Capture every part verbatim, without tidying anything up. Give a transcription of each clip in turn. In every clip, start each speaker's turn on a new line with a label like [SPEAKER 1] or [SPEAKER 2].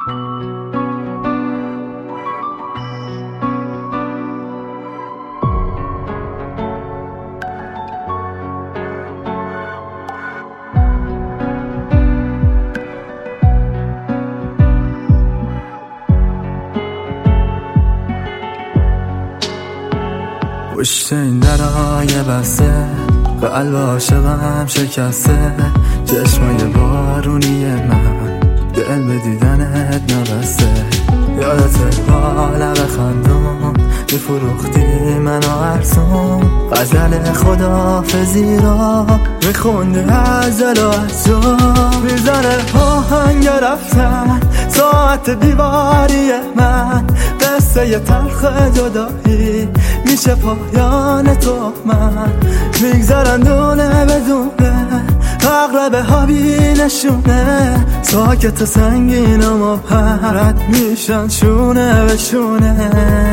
[SPEAKER 1] پشت این درای بسته قلب عاشقم شکسته، چشمای بارونی من دل به دیدنت نبسته. یادت حالم خندون میفروختی منو ارسون، غزل خداحافظی را میخوندی از دل و از جون. میزنه آهنگ رفتن ساعت دیواری من، قصه ی تلخ جدایی میشه پایان تو من. میگذرن دونه بدونه اغلب ها بی نشونه، ساکت سنگین و مبهرت میشن شونه به شونه.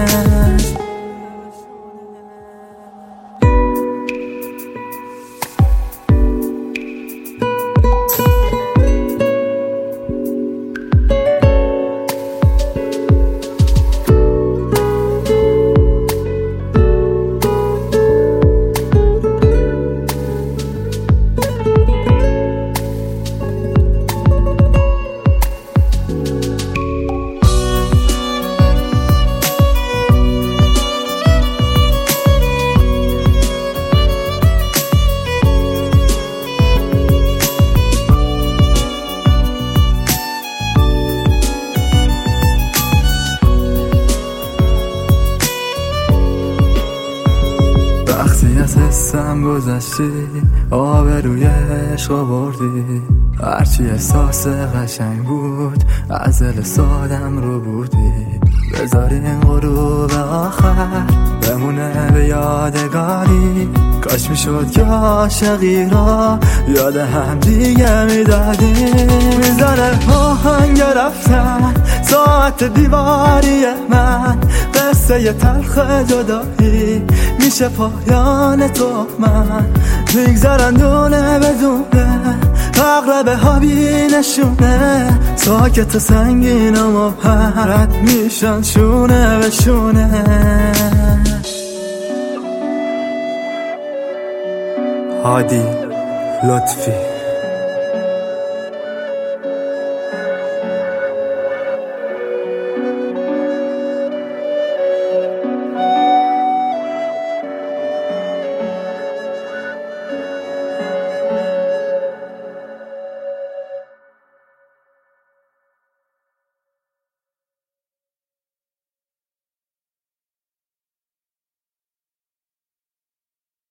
[SPEAKER 1] وقتی از حسم گذشتی آبروی عشق آوردی، هرچی احساس قشنگ بود از دل سادم رو بودی. بذاری این غروب آخر بمونه به یادگاری، کاش میشد که عاشقی را یاد هم دیگه میدادیم. میزنه آهنگ رفتن ساعت دیواری من، قصه ی تلخ جدایی میشه پایان تو من. میگذرن دونه بدونه اغلب ها بی نشونه، ساکت سنگین و مبهرت میشن شونه به شونه.
[SPEAKER 2] هادی لطفی